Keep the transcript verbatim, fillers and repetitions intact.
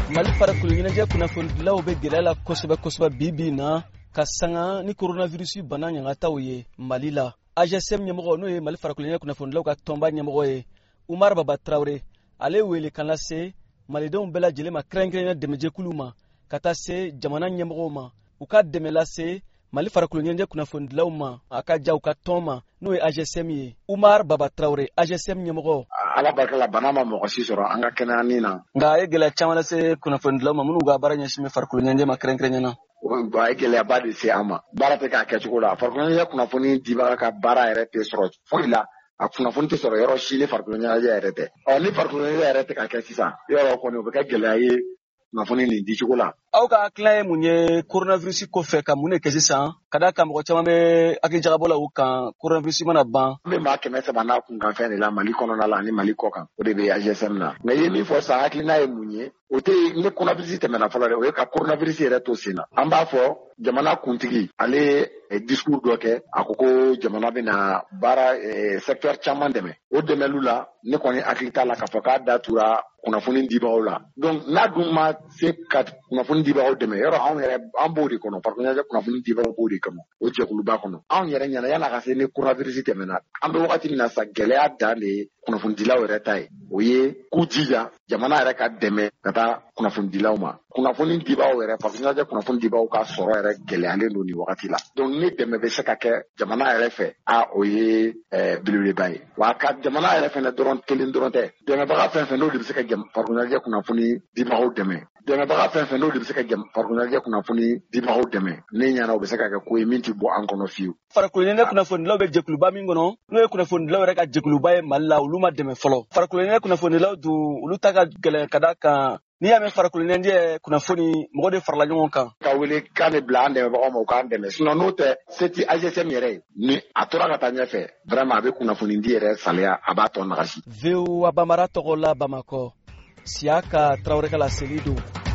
Mali farakulu ɲɛnajɛ kunnafonidilaw bɛ gɛlɛya la kosɛbɛ kosɛbɛ bi bi na ka sanga ni coronavirus bana ɲangataw ye Mali la. A G S M ɲɛmɔgɔ n'o ye Mali farakulu ɲɛnajɛ kunnafonidilaw ka tɔnba ɲɛmɔgɔ ye Umar Baba Traoré, ale wele kan lase malidenw bɛɛ lajɛlen ma kɛrɛnkɛrɛnnenya dɛmɛjɛkulu ma ka taa se jamana ɲɛmɔgɔw ma u ka dɛmɛ lase Mali farakulu ɲɛnajɛ kunnafonidilaw ma a ka ja u ka tɔn ma n'o ye A G S M ye. Umar Baba Traoré, A G S M ɲɛmɔgɔ. Ala barika la bana ma mɔgɔ si sɔrɔ an ka kɛnɛya na. Nka a ye gɛlɛya caman lase kunnafonidilaw ma minnu ka baara ɲɛsin bɛ farakulu ɲɛnajɛ ma kɛrɛnkɛrɛnnenya na. Bon a ye gɛlɛyaba de se an ma. Baara tɛ k'a kɛcogo la. Farakulu ɲɛnajɛ kunnafoni dibaga ka baara yɛrɛ tɛ sɔrɔ foyi la. A kunnafoni tɛ sɔrɔ yɔrɔ si ni farakulu ɲɛnajɛ yɛrɛ tɛ. Ɔ ni farakulu ɲɛnajɛ yɛrɛ tɛ ka kɛ sisan yɔrɔ kɔni o bɛ kɛ gɛlɛya ye kunnafoni nin dicogo la. Aw ka hakilina ye mun ye coronavirus kɔfɛ ka mun de kɛ sisan ka d'a kan mɔgɔ caman bɛ hakili jagabɔ la u kan coronavirus mana ban. An bɛ maa kɛmɛ saba n'a kunkanfɛn de la Mali kɔnɔna la ani Mali kɔ kan o de bɛ A G S M na. Nka i ye min fɔ sisan hakilina ye mun ye o tɛ ni coronavirus tɛmɛna fɔlɔ dɛ o ye ka coronavirus yɛrɛ to sen na. An b'a fɔ jamana kuntigi ale ye discours dɔ kɛ a ko ko jamana bɛna baara secteur caman dɛmɛ o dɛmɛlu la ne kɔni hakili t'a la k'a fɔ k'a datura kunnafoni dibagaw la. Donc n'a dun ma se ka kunnafoni dibagaw dɛmɛ yɔrɔ anw yɛrɛ an b'o de kɔnɔ farakulu ɲɛnajɛ kunnafoni dibagaw b'o de kɔnɔ o jɛkuluba kɔnɔ. Anw yɛrɛ ɲɛna yan'a ka se ni coronavirus tɛmɛna an bɛ wagati min na sa gɛlɛya dan de ye kunnafonidilaw yɛrɛ ta ye o ye k'u jija jamana yɛrɛ ka dɛmɛ ka taa kunnafonidilaw ma. Kunnafoni dibagaw yɛrɛ farakulu ɲɛnajɛ kunnafoni dibagaw ka sɔrɔ yɛrɛ gɛlɛyalen don nin wagati la. Donc ni dɛmɛ bɛ se ka kɛ jamana yɛrɛ fɛ a o ye belebeleba ye wa ka jamana yɛrɛ fɛnɛ dɔrɔn kelen dɔrɔn tɛ dɛmɛbaga fɛn fɛn n'o de bɛ se ka farakulu ɲɛnajɛ kunnafoni dibagaw dɛmɛ dɛmɛbaga fɛn fɛn n'o de bɛ se ka farakulu ɲɛnajɛ kunnafoni dibagaw dɛmɛ ne ɲɛna o bɛ se ka kɛ ko ye min tɛ bɔ an kɔnɔ fiyewu. Farakulu ɲɛnajɛ kunnafonidilaw bɛ jɛkuluba min kɔnɔ n'o ye kunnafonidilaw yɛrɛ ka jɛkuluba ye Mali la olu ma dɛmɛ fɔlɔ. Farakulu ɲɛnajɛ kunnafonidilaw dun olu ta ka gɛlɛn ka d'a kan n'i y'a mɛn farakulu ɲɛnajɛ kunnafoni mɔgɔ de farala ɲɔgɔn kan. Ka wele kan de bila an dɛmɛbagaw ma u k'an dɛmɛ sinon n'o tɛ se tɛ A G S M yɛrɛ ye ni a tora ka taa ɲɛfɛ vraiment a bɛ kunnafoni di yɛrɛ saliya a b'a tɔ nagasi. V O A Banmara tɔgɔ la Bamakɔ Siyaka Traoré ka laseli don.